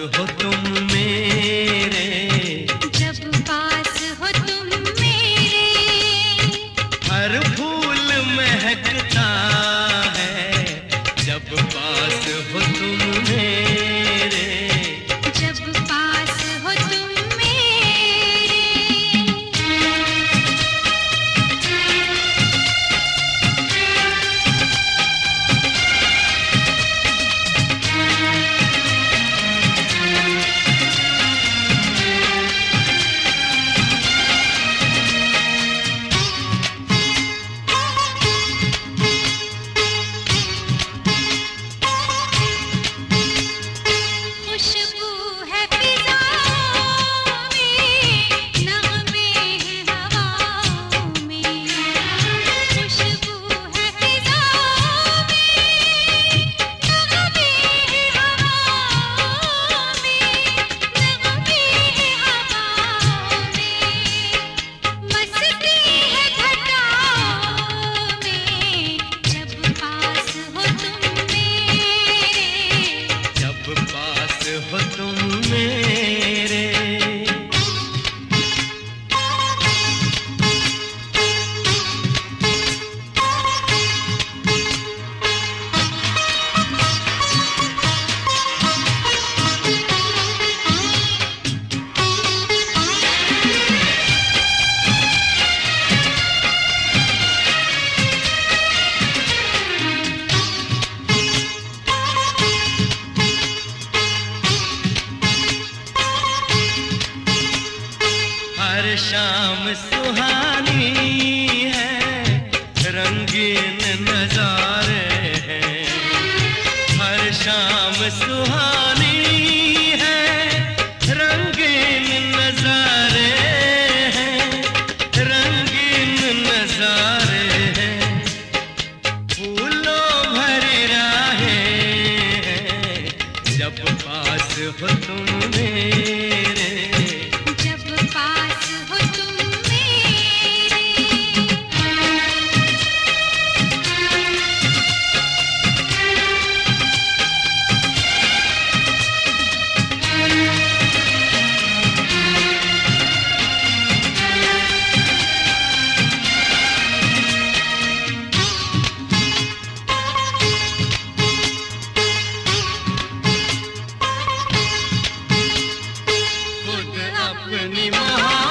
हो तुम मेरे, जब पास हो तुम मेरे, हर फूल महकता है जब पास हो तुम मेरे, जब पास हो तुम मेरे। खुशबू है फिजाओं में, नगमे हैं हवाओं में। खुशबू है फिजाओं में, नगमे हैं हवाओं में, नगमे हैं हवाओं में। मस्ती है घटाओं में, जब पास हो तुम मेरे, जब पास हो तुम मेरे। हर शाम सुहानी है, रंगीन नजारे हैं। हर शाम सुहानी है, रंगीन नजारे हैं, रंगीन नजारे हैं। फूलों भरी राहें हैं, जब पास हो तुम मेरे, जब पास हो तुम मेरे। खुद अपनी मोहब्बत